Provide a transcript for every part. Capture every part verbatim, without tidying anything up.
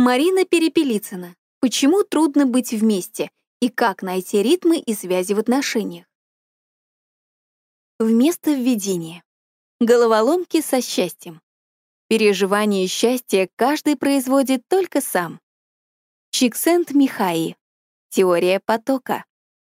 Марина Перепелицына. Почему трудно быть вместе? И как найти ритмы и связи в отношениях? Вместо введения. Головоломки со счастьем. Переживание счастья каждый производит только сам. Чиксент-Михай. Теория потока.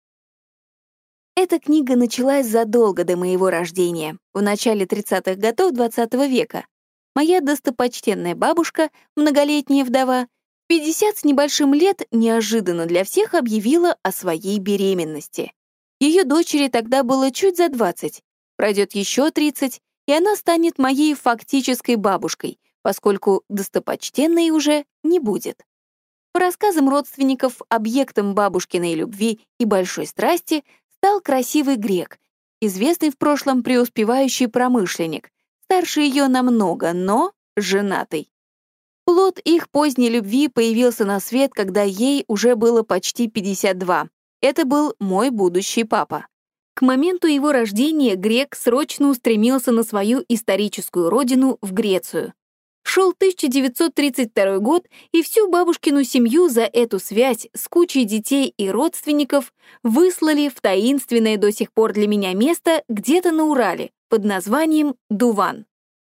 Эта книга началась задолго до моего рождения, в начале тридцатых годов двадцатого века. Моя достопочтенная бабушка, многолетняя вдова, в пятьдесят с небольшим лет неожиданно для всех объявила о своей беременности. Ее дочери тогда было чуть за двадцать, пройдет еще тридцать, и она станет моей фактической бабушкой, поскольку достопочтенной уже не будет. По рассказам родственников, объектом бабушкиной любви и большой страсти стал красивый грек, известный в прошлом преуспевающий промышленник, старше ее намного, но женатый. Плод их поздней любви появился на свет, когда ей уже было почти пятьдесят два. Это был мой будущий папа. К моменту его рождения грек срочно устремился на свою историческую родину в Грецию. Шел тысяча девятьсот тридцать второй год, и всю бабушкину семью за эту связь с кучей детей и родственников выслали в таинственное до сих пор для меня место где-то на Урале под названием Дуван.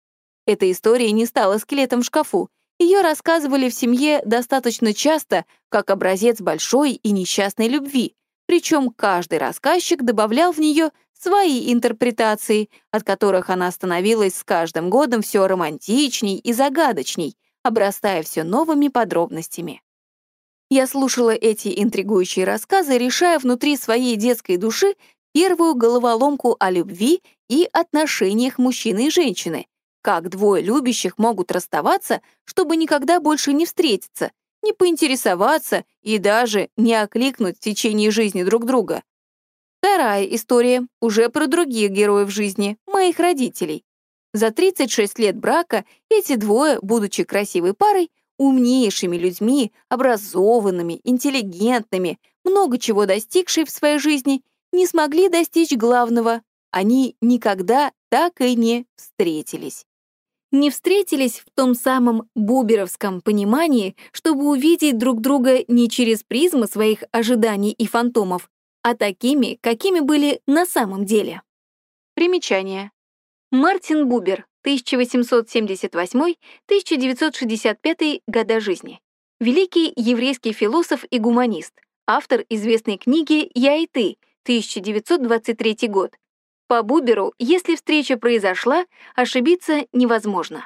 Эта история не стала скелетом в шкафу. Ее рассказывали в семье достаточно часто, как образец большой и несчастной любви, причем каждый рассказчик добавлял в нее свои интерпретации, от которых она становилась с каждым годом все романтичней и загадочней, обрастая все новыми подробностями. Я слушала эти интригующие рассказы, решая внутри своей детской души первую головоломку о любви и отношениях мужчины и женщины. Как двое любящих могут расставаться, чтобы никогда больше не встретиться, не поинтересоваться и даже не окликнуть в течение жизни друг друга. Вторая история уже про других героев жизни, моих родителей. За тридцать шесть лет брака эти двое, будучи красивой парой, умнейшими людьми, образованными, интеллигентными, много чего достигшие в своей жизни, не смогли достичь главного. Они никогда так и не встретились. Не встретились в том самом буберовском понимании, чтобы увидеть друг друга не через призму своих ожиданий и фантомов, а такими, какими были на самом деле. Примечание. Мартин Бубер, тысяча восемьсот семьдесят восьмой — тысяча девятьсот шестьдесят пятый года жизни. Великий еврейский философ и гуманист, автор известной книги «Я и ты», тысяча девятьсот двадцать третий год. По Буберу, если встреча произошла, ошибиться невозможно.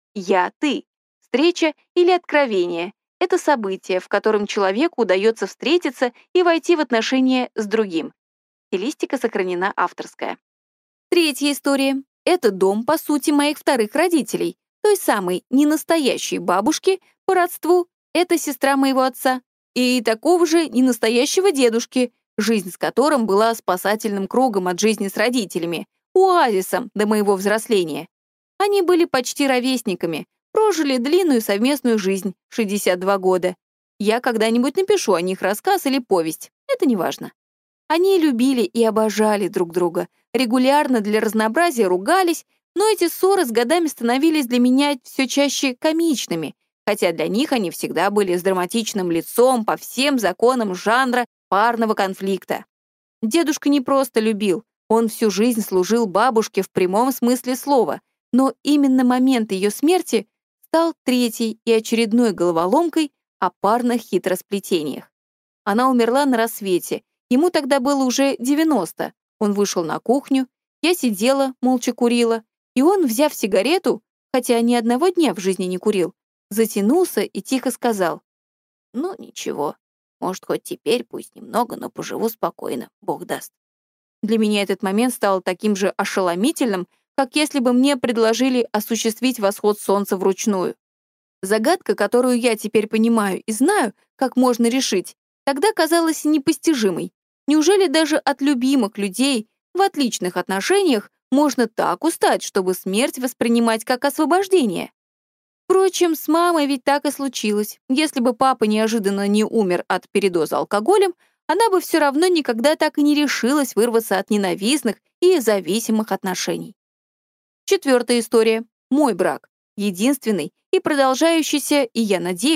«Я-ты» — встреча или откровение — это событие, в котором человеку удается встретиться и войти в отношения с другим. Стилистика сохранена авторская. Третья история — это дом, по сути, моих вторых родителей, той самой ненастоящей бабушки по родству, это сестра моего отца, и такого же ненастоящего дедушки, жизнь с которым была спасательным кругом от жизни с родителями, оазисом до моего взросления. Они были почти ровесниками, прожили длинную совместную жизнь, шестьдесят два года. Я когда-нибудь напишу о них рассказ или повесть, это не важно. Они любили и обожали друг друга, регулярно для разнообразия ругались, но эти ссоры с годами становились для меня все чаще комичными, хотя для них они всегда были с драматичным лицом по всем законам жанра парного конфликта. Дедушка не просто любил, он всю жизнь служил бабушке в прямом смысле слова, но именно момент ее смерти стал третьей и очередной головоломкой о парных хитросплетениях. Она умерла на рассвете, ему тогда было уже девяносто, он вышел на кухню, я сидела, молча курила, и он, взяв сигарету, хотя ни одного дня в жизни не курил, затянулся и тихо сказал: «Ну, ничего. Может, хоть теперь, пусть немного, но поживу спокойно, Бог даст». Для меня этот момент стал таким же ошеломительным, как если бы мне предложили осуществить восход солнца вручную. Загадка, которую я теперь понимаю и знаю, как можно решить, тогда казалась непостижимой. Неужели даже от любимых людей в отличных отношениях можно так устать, чтобы смерть воспринимать как освобождение? Впрочем, с мамой ведь так и случилось. Если бы папа неожиданно не умер от передоза алкоголем, она бы все равно никогда так и не решилась вырваться от ненавистных и зависимых отношений. Четвертая история. Мой брак. Единственный и продолжающийся, и я надеюсь,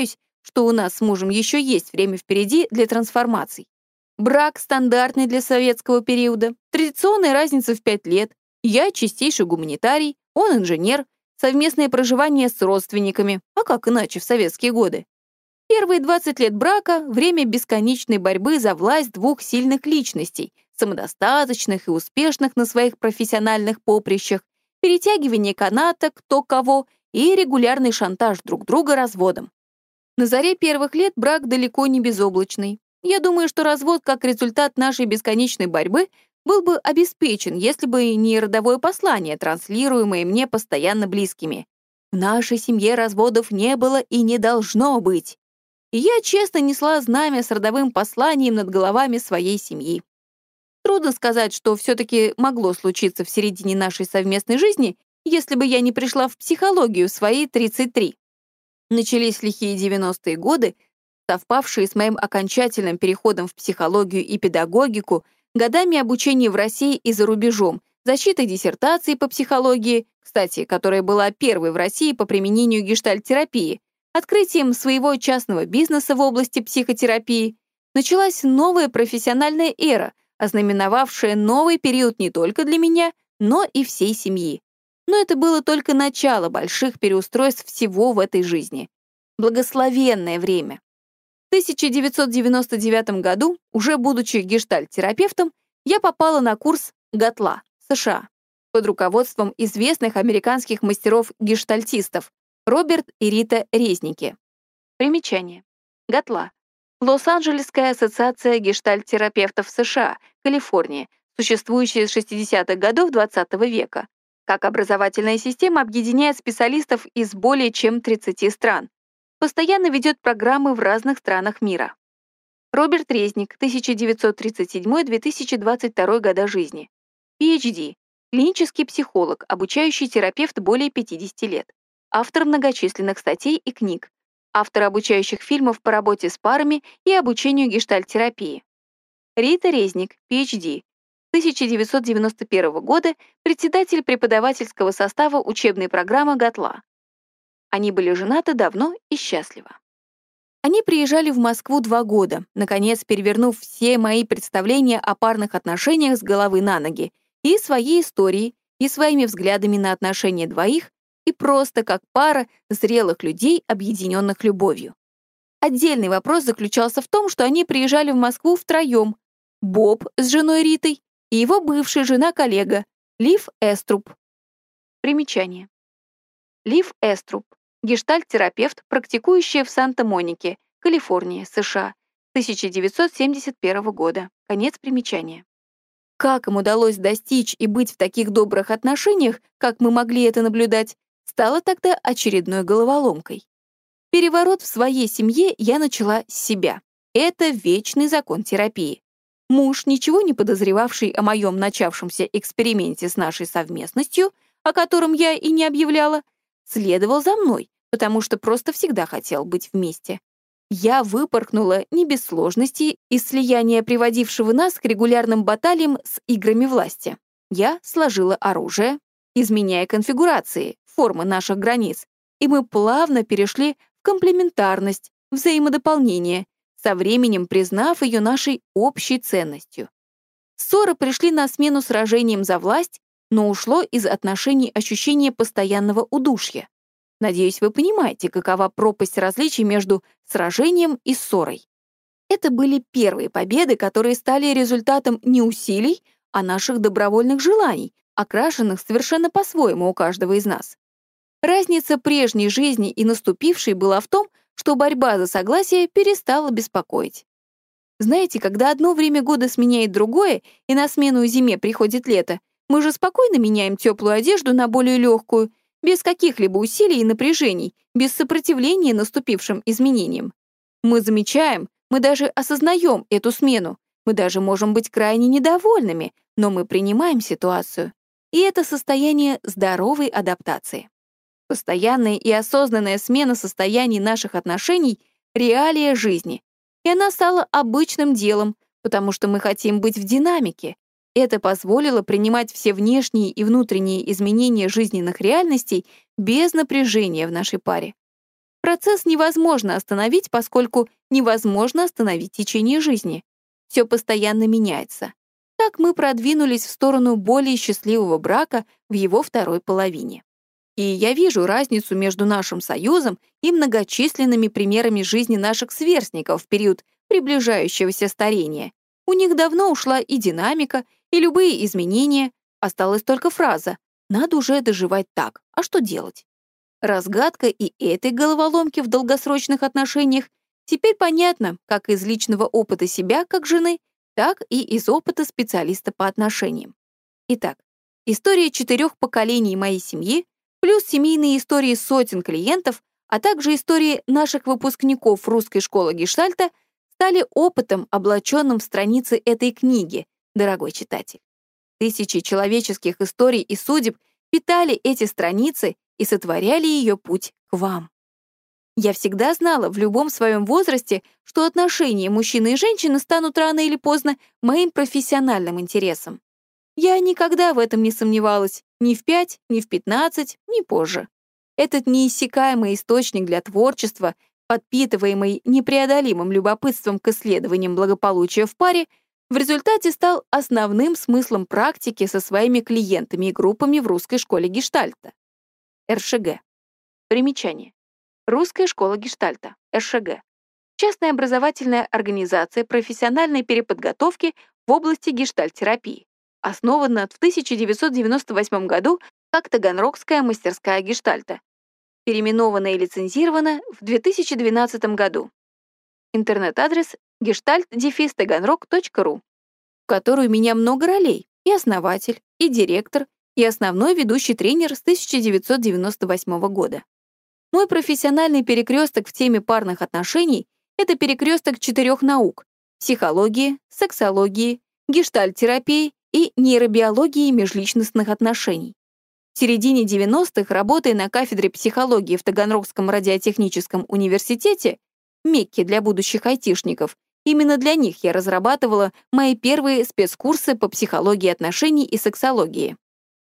что у нас с мужем еще есть время впереди для трансформаций. Брак стандартный для советского периода, традиционная разница в пять лет, я чистейший гуманитарий, он инженер, совместное проживание с родственниками, а как иначе в советские годы. Первые двадцать лет брака — время бесконечной борьбы за власть двух сильных личностей, самодостаточных и успешных на своих профессиональных поприщах, перетягивание каната кто кого и регулярный шантаж друг друга разводом. На заре первых лет брак далеко не безоблачный. Я думаю, что развод как результат нашей бесконечной борьбы был бы обеспечен, если бы не родовое послание, транслируемое мне постоянно близкими. В нашей семье разводов не было и не должно быть. И я честно несла знамя с родовым посланием над головами своей семьи. Трудно сказать, что все-таки могло случиться в середине нашей совместной жизни, если бы я не пришла в психологию в свои тридцать три. Начались лихие девяностые годы, совпавшие с моим окончательным переходом в психологию и педагогику, годами обучения в России и за рубежом, защитой диссертации по психологии, кстати, которая была первой в России по применению гештальт-терапии, открытием своего частного бизнеса в области психотерапии, началась новая профессиональная эра, ознаменовавшая новый период не только для меня, но и всей семьи. Но это было только начало больших переустройств всего в этой жизни. Благословенное время. В тысяча девятьсот девяносто девятом году, уже будучи гештальт-терапевтом, я попала на курс ГАТЛА, США, под руководством известных американских мастеров-гештальтистов Роберт и Рита Резники. Примечание. ГАТЛА. Лос-Анджелесская ассоциация гештальт-терапевтов США, Калифорния, существующая с шестидесятых годов двадцатого века. Как образовательная система объединяет специалистов из более чем тридцати стран. Постоянно ведет программы в разных странах мира. Роберт Резник, тысяча девятьсот тридцать седьмой — две тысячи двадцать второй года жизни. пи эйч ди. Клинический психолог, обучающий терапевт более пятидесяти лет. Автор многочисленных статей и книг. Автор обучающих фильмов по работе с парами и обучению гештальт-терапии. Рита Резник, пи эйч ди. тысяча девятьсот девяносто первого года, председатель преподавательского состава учебной программы ГАТЛА. Они были женаты давно и счастливо. Они приезжали в Москву два года, наконец перевернув все мои представления о парных отношениях с головы на ноги, и своей историей, и своими взглядами на отношения двоих, и просто как пара зрелых людей, объединенных любовью. Отдельный вопрос заключался в том, что они приезжали в Москву втроем: Боб с женой Ритой и его бывшая жена-коллега Лив Эструб. Примечание. Лив Эструб. Гештальт-терапевт, практикующая в Санта-Монике, Калифорния, США, тысяча девятьсот семьдесят первого года. Конец примечания. Как им удалось достичь и быть в таких добрых отношениях, как мы могли это наблюдать, стало тогда очередной головоломкой. Переворот в своей семье я начала с себя. Это вечный закон терапии. Муж, ничего не подозревавший о моем начавшемся эксперименте с нашей совместностью, о котором я и не объявляла, следовал за мной, потому что просто всегда хотел быть вместе. Я выпорхнула не без сложностей из слияния, приводившего нас к регулярным баталиям с играми власти. Я сложила оружие, изменяя конфигурации, формы наших границ, и мы плавно перешли в комплементарность, взаимодополнение, со временем признав ее нашей общей ценностью. Ссоры пришли на смену сражениям за власть, но ушло из отношений ощущение постоянного удушья. Надеюсь, вы понимаете, какова пропасть различий между сражением и ссорой. Это были первые победы, которые стали результатом не усилий, а наших добровольных желаний, окрашенных совершенно по-своему у каждого из нас. Разница прежней жизни и наступившей была в том, что борьба за согласие перестала беспокоить. Знаете, когда одно время года сменяет другое, и на смену зиме приходит лето, мы же спокойно меняем теплую одежду на более легкую, без каких-либо усилий и напряжений, без сопротивления наступившим изменениям. Мы замечаем, мы даже осознаем эту смену, мы даже можем быть крайне недовольными, но мы принимаем ситуацию. И это состояние здоровой адаптации. Постоянная и осознанная смена состояний наших отношений — реалия жизни. И она стала обычным делом, потому что мы хотим быть в динамике. Это позволило принимать все внешние и внутренние изменения жизненных реальностей без напряжения в нашей паре. процесс невозможно остановить, поскольку невозможно остановить течение жизни. Все постоянно меняется. Так мы продвинулись в сторону более счастливого брака в его второй половине. И я вижу разницу между нашим союзом и многочисленными примерами жизни наших сверстников в период приближающегося старения. У них давно ушла и динамика, и любые изменения. Осталась только фраза «надо уже доживать так, а что делать?». Разгадка и этой головоломки в долгосрочных отношениях теперь понятна как из личного опыта себя как жены, так и из опыта специалиста по отношениям. Итак, история четырех поколений моей семьи, плюс семейные истории сотен клиентов, а также истории наших выпускников русской школы Гештальта стали опытом, облаченным в страницы этой книги, дорогой читатель. Тысячи человеческих историй и судеб питали эти страницы и сотворяли ее путь к вам. Я всегда знала в любом своем возрасте, что отношения мужчины и женщины станут рано или поздно моим профессиональным интересом. Я никогда в этом не сомневалась, ни в пять, ни в пятнадцать, ни позже. Этот неиссякаемый источник для творчества, подпитываемый непреодолимым любопытством к исследованиям благополучия в паре, в результате стал основным смыслом практики со своими клиентами и группами в русской школе Гештальта. эр шэ гэ. Примечание. Русская школа Гештальта, эр шэ гэ. Частная образовательная организация профессиональной переподготовки в области гештальт-терапии. Основана в тысяча девятьсот девяносто восьмом году как Таганрогская мастерская Гештальта. Переименована и лицензирована в две тысячи двенадцатом году. Интернет-адрес гештальт дефис таганрог точка ру, в которой у меня много ролей: и основатель, и директор, и основной ведущий тренер с тысяча девятьсот девяносто восьмого года. Мой профессиональный перекресток в теме парных отношений — это перекресток четырех наук — психологии, сексологии, гештальт-терапии и нейробиологии межличностных отношений. В середине девяностых, работая на кафедре психологии в Таганрогском радиотехническом университете, Мекке для будущих айтишников, именно для них я разрабатывала мои первые спецкурсы по психологии отношений и сексологии.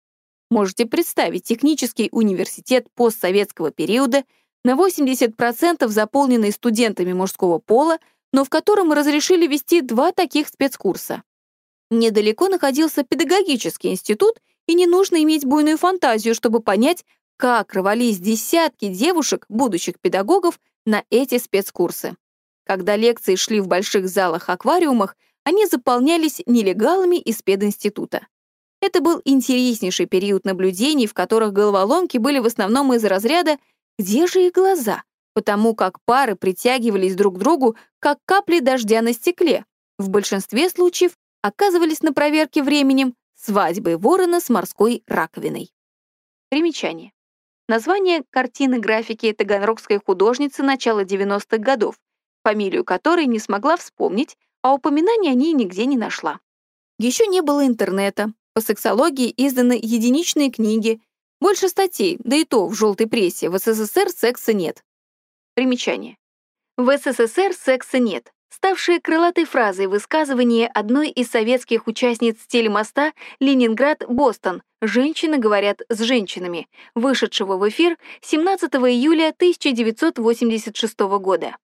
Можете представить технический университет постсоветского периода, на восемьдесят процентов заполненный студентами мужского пола, но в котором разрешили вести два таких спецкурса. Недалеко находился педагогический институт, и не нужно иметь буйную фантазию, чтобы понять, как рвались десятки девушек, будущих педагогов, на эти спецкурсы. Когда лекции шли в больших залах-аквариумах, они заполнялись нелегалами из пединститута. Это был интереснейший период наблюдений, в которых головоломки были в основном из разряда «где же их глаза?», потому как пары притягивались друг к другу, как капли дождя на стекле. В большинстве случаев оказывались на проверке временем свадьбой ворона с морской раковиной. Примечание. Название картины графики таганрогской художницы начала девяностых годов, фамилию которой не смогла вспомнить, а упоминаний о ней нигде не нашла. Еще не было интернета, по сексологии изданы единичные книги, больше статей, да и то в желтой прессе, в эс эс эс эр секса нет. Примечание. В эс эс эс эр секса нет, ставшее крылатой фразой высказывания одной из советских участниц телемоста «Ленинград-Бостон» «Женщины говорят с женщинами», вышедшего в эфир семнадцатого июля тысяча девятьсот восемьдесят шестого года.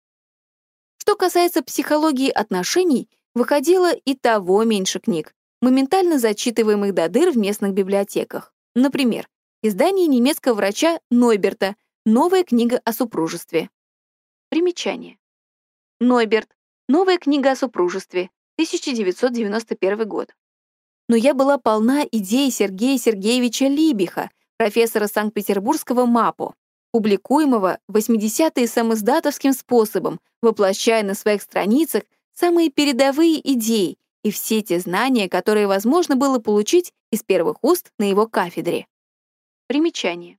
Что касается психологии отношений, выходило и того меньше книг, моментально зачитываемых до дыр в местных библиотеках. Например, издание немецкого врача Нойберта «Новая книга о супружестве». Примечание. Нойберт. Новая книга о супружестве. тысяча девятьсот девяносто первый год. Но я была полна идей Сергея Сергеевича Либиха, профессора Санкт-Петербургского МАПО, публикуемого в восьмидесятые самоиздатовским способом, воплощая на своих страницах самые передовые идеи и все те знания, которые возможно было получить из первых уст на его кафедре. Примечание.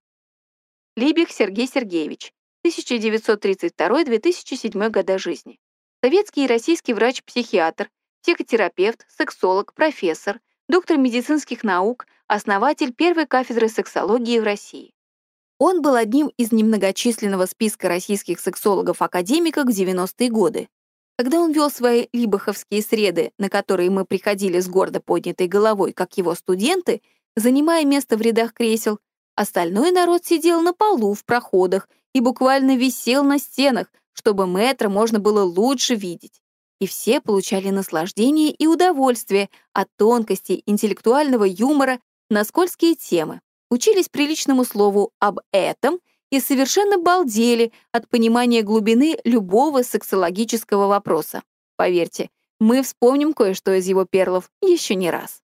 Либих Сергей Сергеевич, тысяча девятьсот тридцать второй — две тысячи седьмой года жизни. Советский и российский врач-психиатр, психотерапевт, сексолог, профессор, доктор медицинских наук, основатель первой кафедры сексологии в России. Он был одним из немногочисленного списка российских сексологов-академиков в девяностые годы. Когда он вел свои либаховские среды, на которые мы приходили с гордо поднятой головой, как его студенты, занимая место в рядах кресел, остальной народ сидел на полу в проходах и буквально висел на стенах, чтобы мэтра можно было лучше видеть. И все получали наслаждение и удовольствие от тонкости интеллектуального юмора на скользкие темы, учились приличному слову об этом и совершенно балдели от понимания глубины любого сексологического вопроса. Поверьте, мы вспомним кое-что из его перлов еще не раз.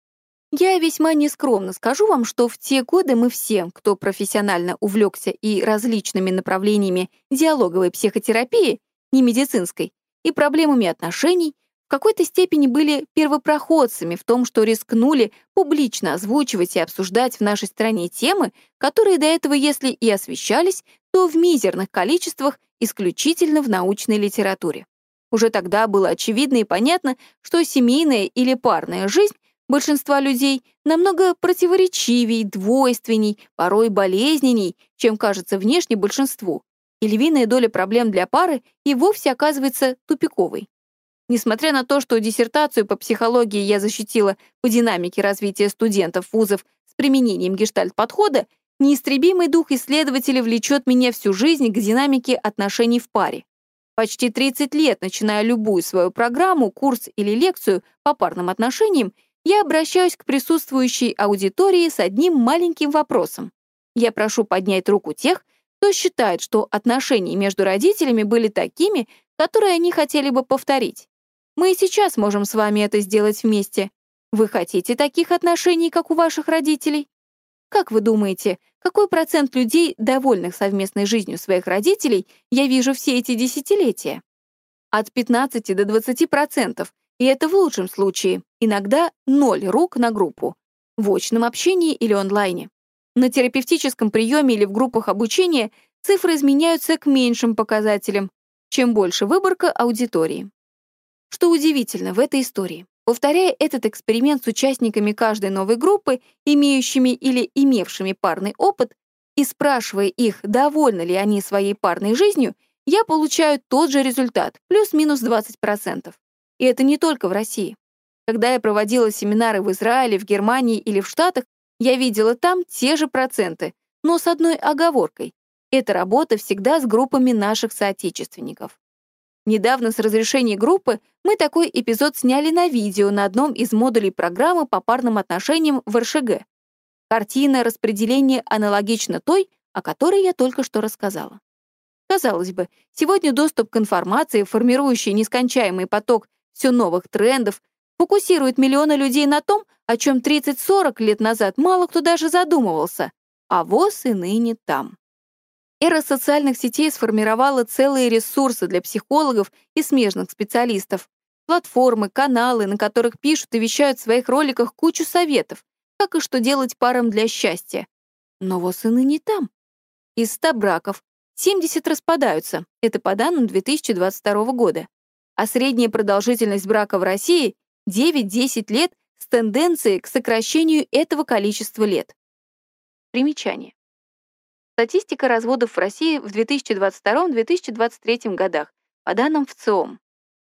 Я весьма нескромно скажу вам, что в те годы мы все, кто профессионально увлекся и различными направлениями диалоговой психотерапии, не медицинской, и проблемами отношений, в какой-то степени были первопроходцами в том, что рискнули публично озвучивать и обсуждать в нашей стране темы, которые до этого, если и освещались, то в мизерных количествах исключительно в научной литературе. Уже тогда было очевидно и понятно, что семейная или парная жизнь большинства людей намного противоречивей, двойственней, порой болезненней, чем кажется внешне большинству, и львиная доля проблем для пары и вовсе оказывается тупиковой. Несмотря на то, что диссертацию по психологии я защитила по динамике развития студентов вузов с применением гештальт-подхода, неистребимый дух исследователя влечет меня всю жизнь к динамике отношений в паре. Почти тридцать лет, начиная любую свою программу, курс или лекцию по парным отношениям, я обращаюсь к присутствующей аудитории с одним маленьким вопросом. Я прошу поднять руку тех, кто считает, что отношения между родителями были такими, которые они хотели бы повторить. Мы и сейчас можем с вами это сделать вместе. Вы хотите таких отношений, как у ваших родителей? Как вы думаете, какой процент людей, довольных совместной жизнью своих родителей, я вижу все эти десятилетия? От пятнадцати до двадцати процентов, и это в лучшем случае, иногда ноль рук на группу, в очном общении или онлайне. На терапевтическом приеме или в группах обучения цифры изменяются к меньшим показателям, чем больше выборка аудитории. Что удивительно в этой истории, повторяя этот эксперимент с участниками каждой новой группы, имеющими или имевшими парный опыт, и спрашивая их, довольны ли они своей парной жизнью, я получаю тот же результат, плюс-минус двадцать процентов. И это не только в России. Когда я проводила семинары в Израиле, в Германии или в Штатах, я видела там те же проценты, но с одной оговоркой. Эта работа всегда с группами наших соотечественников. Недавно с разрешения группы мы такой эпизод сняли на видео на одном из модулей программы по парным отношениям в эр шэ гэ. Картина распределения аналогична той, о которой я только что рассказала. Казалось бы, сегодня доступ к информации, формирующий нескончаемый поток все новых трендов, фокусирует миллионы людей на том, о чем тридцать-сорок лет назад мало кто даже задумывался, а воз и ныне там. Эра социальных сетей сформировала целые ресурсы для психологов и смежных специалистов, платформы, каналы, на которых пишут и вещают в своих роликах кучу советов, как и что делать парам для счастья. Но воз и ныне там. Из ста браков семьдесят распадаются, это по данным две тысячи двадцать второго года, а средняя продолжительность брака в России — девять-десять лет с тенденцией к сокращению этого количества лет. Примечание. Статистика разводов в России в две тысячи двадцать втором — две тысячи двадцать третьем годах, по данным в цэ и о эм.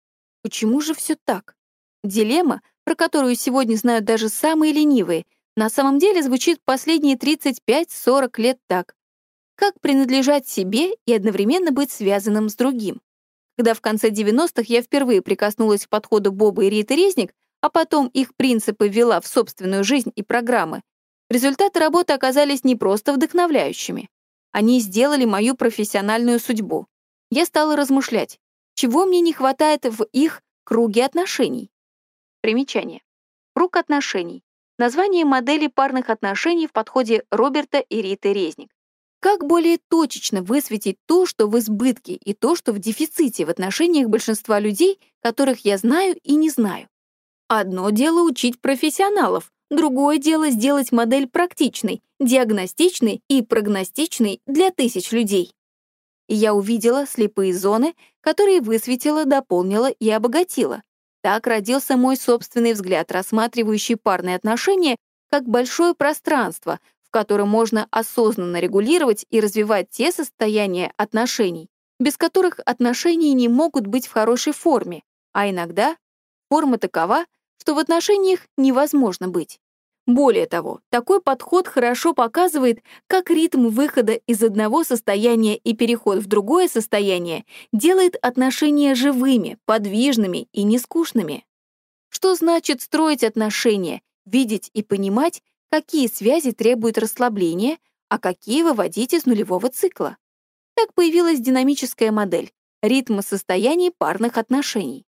Почему же все так? Дилемма, про которую сегодня знают даже самые ленивые, на самом деле звучит последние тридцать пять-сорок лет так. Как принадлежать себе и одновременно быть связанным с другим? Когда в конце девяностых я впервые прикоснулась к подходу Боба и Риты Резник, а потом их принципы ввела в собственную жизнь и программы, результаты работы оказались не просто вдохновляющими. Они сделали мою профессиональную судьбу. Я стала размышлять, чего мне не хватает в их круге отношений. Примечание. Круг отношений. Название модели парных отношений в подходе Роберта и Риты Резник. Как более точечно высветить то, что в избытке, и то, что в дефиците в отношениях большинства людей, которых я знаю и не знаю? Одно дело учить профессионалов, другое дело сделать модель практичной, диагностичной и прогностичной для тысяч людей. И я увидела слепые зоны, которые высветила, дополнила и обогатила. Так родился мой собственный взгляд, рассматривающий парные отношения как большое пространство, в котором можно осознанно регулировать и развивать те состояния отношений, без которых отношения не могут быть в хорошей форме, а иногда форма такова, что в отношениях невозможно быть. Более того, такой подход хорошо показывает, как ритм выхода из одного состояния и переход в другое состояние делает отношения живыми, подвижными и нескучными. Что значит строить отношения, видеть и понимать, какие связи требуют расслабления, а какие выводить из нулевого цикла? Так появилась динамическая модель — ритм состояний парных отношений.